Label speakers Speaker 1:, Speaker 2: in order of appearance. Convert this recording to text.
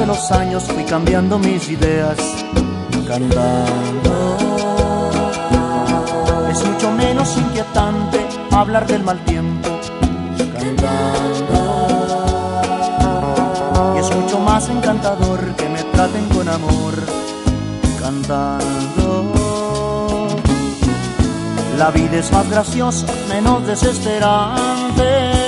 Speaker 1: de los años fui cambiando mis ideas, cantando. Es mucho menos inquietante hablar del mal tiempo, cantando. Y es mucho más encantador que me traten con amor, cantando. La vida es más graciosa, menos desesperante,